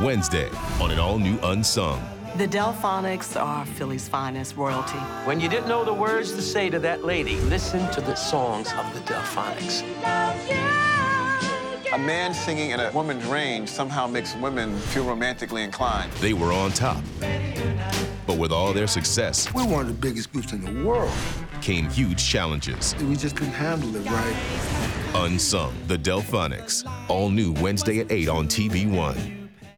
Wednesday on an all-new Unsung. The Delphonics are Philly's finest royalty. When you didn't know the words to say to that lady, listen to the songs of the Delphonics. A man singing in a woman's range somehow makes women feel romantically inclined. They were on top. But with all their success, we're one of the biggest groups in the world. Came huge challenges. We just couldn't handle it right. Unsung, the Delphonics. All new Wednesday at 8 on TV1.